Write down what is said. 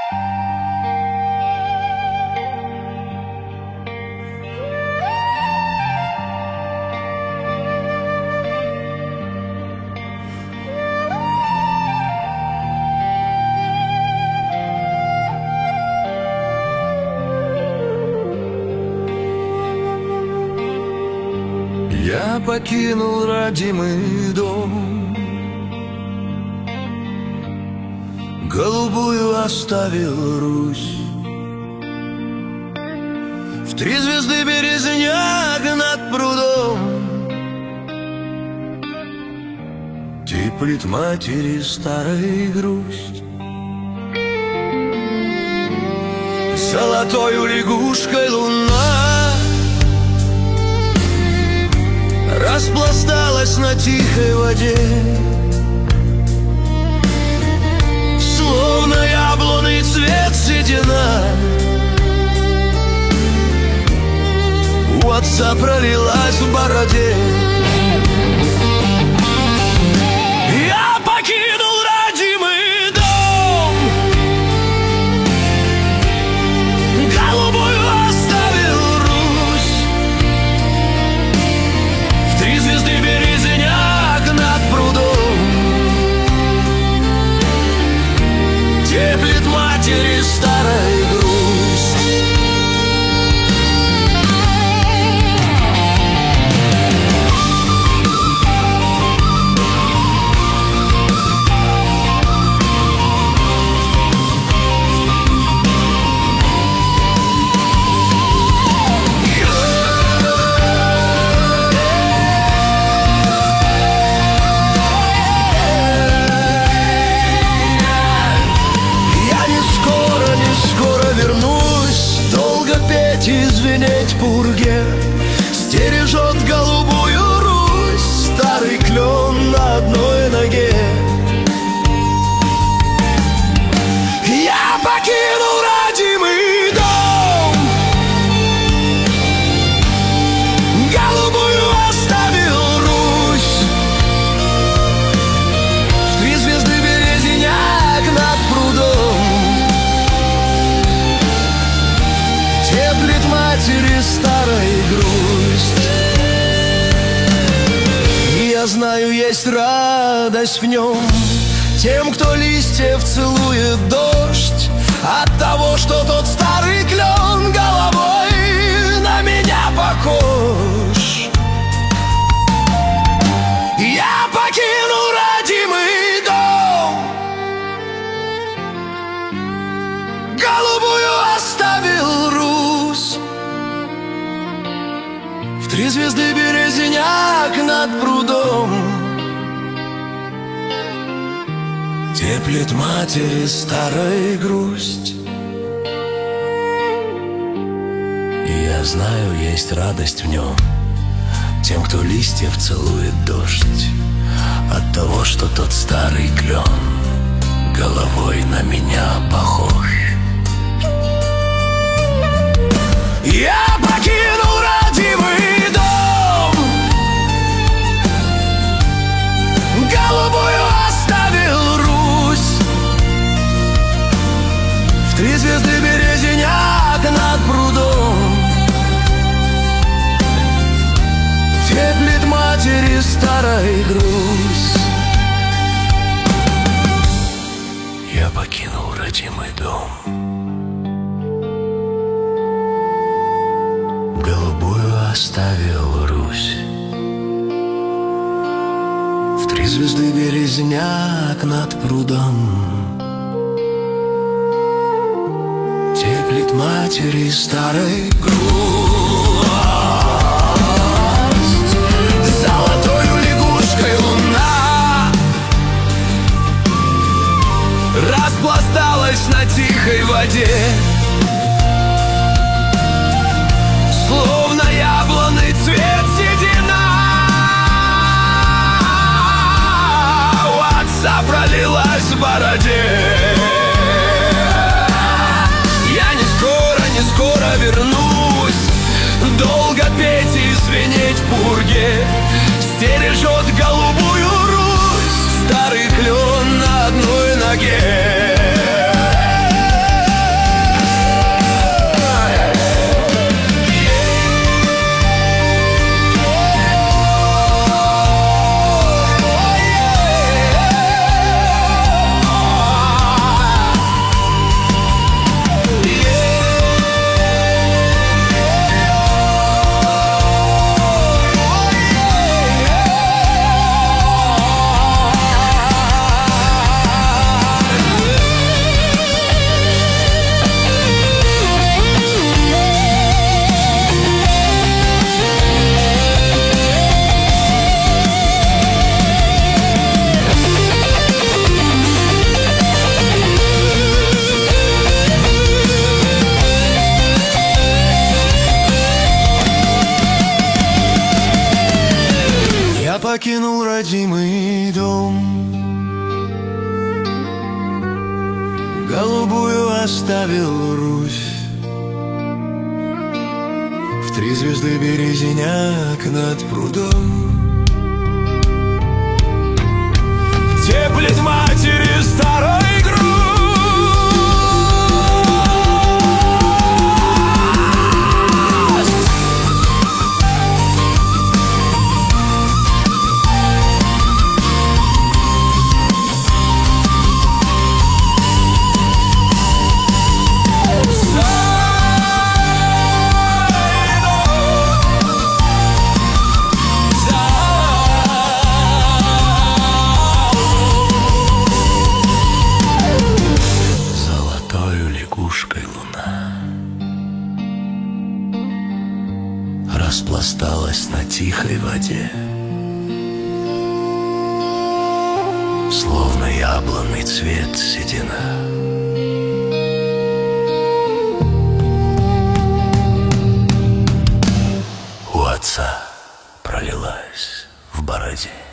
Я покинул родимый дом, голубую оставил Русь. В 3 звезды березняк над прудом теплит матери старая грусть. Золотою лягушкой луна распласталась на тихой воде, словно яблонный цвет седина у отца пролилась в бороде. Я покинул родимый дом, голубую оставил Русь. В 3 звезды березняк над прудом теплит матери старой грусть. И звенеть пурге стережет голубую Русь старый клен на одной ноге. Я покинул родимый дом, голубую оставил Русь. В 3 звезды березняк над прудом теплит матери старой грусть. И я знаю, есть радость в нем тем, кто листьев целует дождь, от того, что тот старый клен головой на меня похож. Я покинул родимый дом, голубую оставил Русь. В 3 звезды березняк над прудом теплит матери старой грусть. И я знаю, есть радость в нем тем, кто листьев целует дождь, от того, что тот старый клен головой на меня похож. Я покинул родимый дом, голубую оставил Русь. В 3 звезды березняк над прудом теплит матери старой грусть. Я покинул родимый дом, голубую оставил Русь. В 3 звезды березняк над прудом теплит матери старой грусть. Золотою лягушкой луна распласталась на тихой воде, словно яблонный цвет седина у отца пролилась в бороде. Я не скоро вернусь, долго петь и звенеть в пурге стережет голубую Русь старый клен на одной ноге. покинул родимый дом, голубую оставил Русь. В 3 звезды березняк над прудом теплит матери старой грудь. Лягушкой луна распласталась на тихой воде, словно яблонный цвет седина. У отца пролилась в бороде.